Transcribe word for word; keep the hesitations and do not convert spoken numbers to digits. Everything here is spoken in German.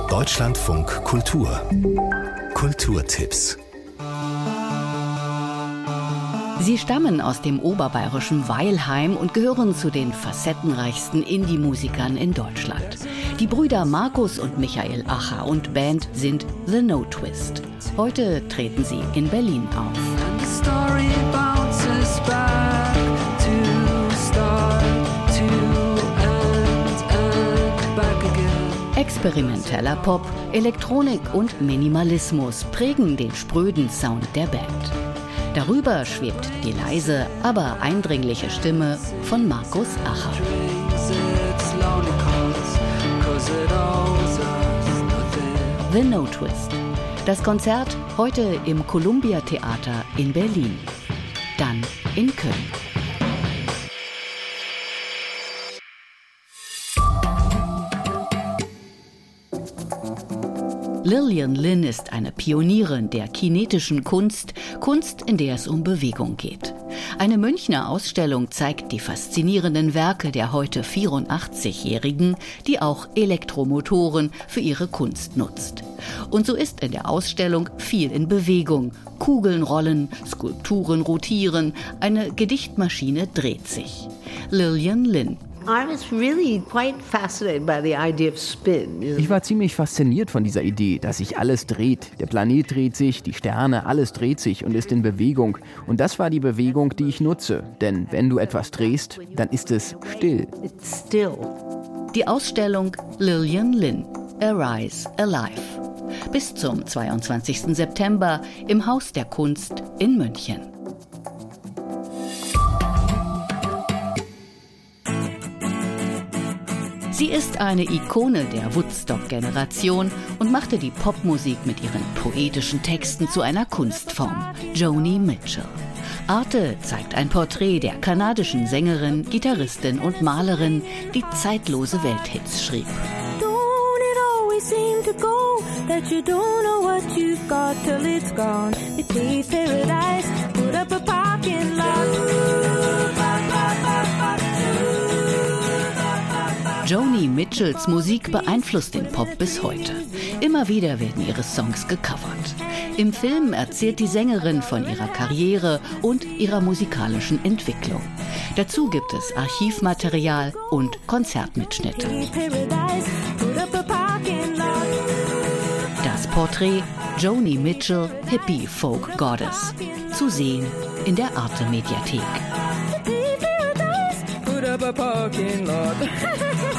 Deutschlandfunk Kultur. Kulturtipps. Sie stammen aus dem oberbayerischen Weilheim und gehören zu den facettenreichsten Indie-Musikern in Deutschland. Die Brüder Markus und Michael Acher und Band sind The No Twist. Heute treten sie in Berlin auf. Experimenteller Pop, Elektronik und Minimalismus prägen den spröden Sound der Band. Darüber schwebt die leise, aber eindringliche Stimme von Markus Acher. The No Twist. Das Konzert heute im Columbia Theater in Berlin. Dann in Köln. Lillian Lin ist eine Pionierin der kinetischen Kunst, Kunst, in der es um Bewegung geht. Eine Münchner Ausstellung zeigt die faszinierenden Werke der heute vierundachtzigjährigen, die auch Elektromotoren für ihre Kunst nutzt. Und so ist in der Ausstellung viel in Bewegung. Kugeln rollen, Skulpturen rotieren, eine Gedichtmaschine dreht sich. Lillian Lin. Ich war ziemlich fasziniert von dieser Idee, dass sich alles dreht. Der Planet dreht sich, die Sterne, alles dreht sich und ist in Bewegung. Und das war die Bewegung, die ich nutze. Denn wenn du etwas drehst, dann ist es still. Die Ausstellung Lillian Lin, Arise Alive. Bis zum zweiundzwanzigsten September im Haus der Kunst in München. Sie ist eine Ikone der Woodstock-Generation und machte die Popmusik mit ihren poetischen Texten zu einer Kunstform. Joni Mitchell. Arte zeigt ein Porträt der kanadischen Sängerin, Gitarristin und Malerin, die zeitlose Welthits schrieb. Joni Mitchells Musik beeinflusst den Pop bis heute. Immer wieder werden ihre Songs gecovert. Im Film erzählt die Sängerin von ihrer Karriere und ihrer musikalischen Entwicklung. Dazu gibt es Archivmaterial und Konzertmitschnitte. Das Porträt Joni Mitchell, Hippie Folk Goddess. Zu sehen in der Arte Mediathek. Put up a parking lot.